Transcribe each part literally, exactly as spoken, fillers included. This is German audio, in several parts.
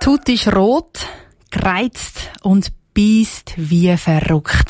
Die Haut ist rot, gereizt und beisst wie verrückt.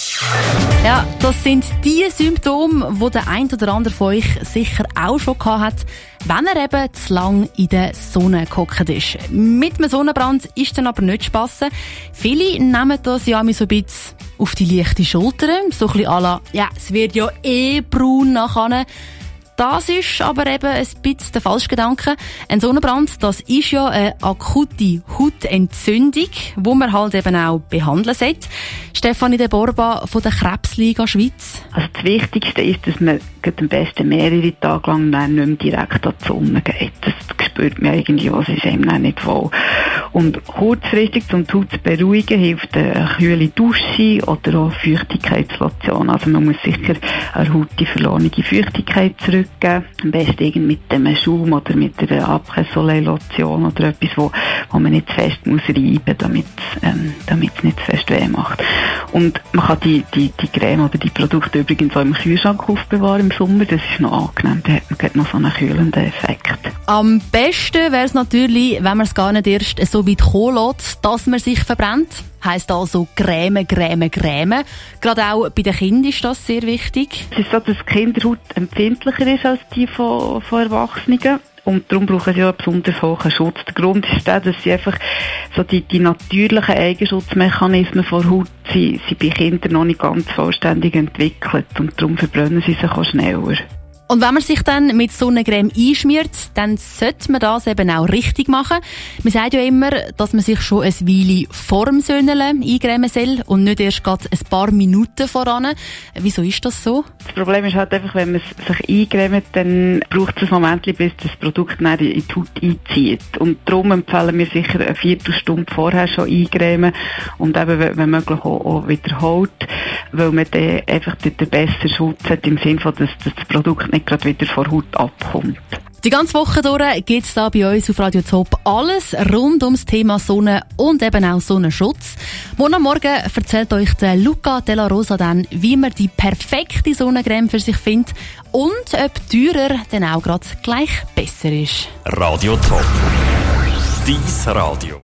Ja, das sind die Symptome, die der ein oder andere von euch sicher auch schon gehabt hat, wenn er eben zu lang in der Sonne gehockt ist. Mit einem Sonnenbrand ist dann aber nicht spassen. Viele nehmen das ja so ein bisschen auf die leichte Schulter, so ein bisschen à la, ja, es wird ja eh braun nachher. Das ist aber eben ein bisschen der falsche Gedanke. Ein Sonnenbrand, das ist ja eine akute Hautentzündung, die man halt eben auch behandeln sollte. Stefanie de Borba von der Krebsliga Schweiz. Also das Wichtigste ist, dass man am besten mehrere Tage lang nicht mehr direkt an die Sonne geht. Das spürt man irgendwie, was ist einem nicht wohl. Und kurzfristig, um die Haut zu beruhigen, hilft eine kühle Dusche oder auch Feuchtigkeitslotion. Also man muss sicher eine Haut die verlorene Feuchtigkeit zurückgeben. Am besten irgend mit einem Schaum oder mit einer Après-Soleil-Lotion oder etwas, wo, wo man nicht zu fest muss reiben, damit ähm, damit es nicht zu fest weh macht. Und man kann die, die, die Creme oder die Produkte übrigens auch im Kühlschrank aufbewahren im Sommer. Das ist noch angenehm, da hat man noch so einen kühlenden Effekt. Am besten wäre es natürlich, wenn man es gar nicht erst so weit kommen lässt, dass man sich verbrennt. Heisst also Creme, Creme, Creme. Gerade auch bei den Kindern ist das sehr wichtig. Es ist so, dass die Kinderhaut empfindlicher ist als die von, von Erwachsenen. Und darum brauchen sie auch einen besonders hohen Schutz. Der Grund ist der, dass sie einfach so die, die natürlichen Eigenschutzmechanismen von Haut sind, sind bei Kindern noch nicht ganz vollständig entwickelt. Und darum verbrennen sie sich auch schneller. Und wenn man sich dann mit Sonnencreme einschmiert, dann sollte man das eben auch richtig machen. Man sagt ja immer, dass man sich schon ein Weile vor dem Sonnenle eincremen soll und nicht erst gerade ein paar Minuten voran. Wieso ist das so? Das Problem ist halt einfach, wenn man sich eincremt, dann braucht es ein Moment, bis das Produkt in die Haut einzieht. Und darum empfehlen wir sicher eine Viertelstunde vorher schon eincremen und eben, wenn möglich, auch, auch wiederholt, weil man dann einfach den besseren Schutz hat, im Sinne von, dass, dass das Produkt nicht gerade wieder vor Haut abkommt. Die ganze Woche durch gibt es da bei uns auf Radio Top alles rund ums Thema Sonne und eben auch Sonnenschutz. Morgen am Morgen erzählt euch der Luca Della Rosa dann, wie man die perfekte Sonnencreme für sich findet und ob teurer dann auch gerade gleich besser ist. Radio Top. Dies Radio.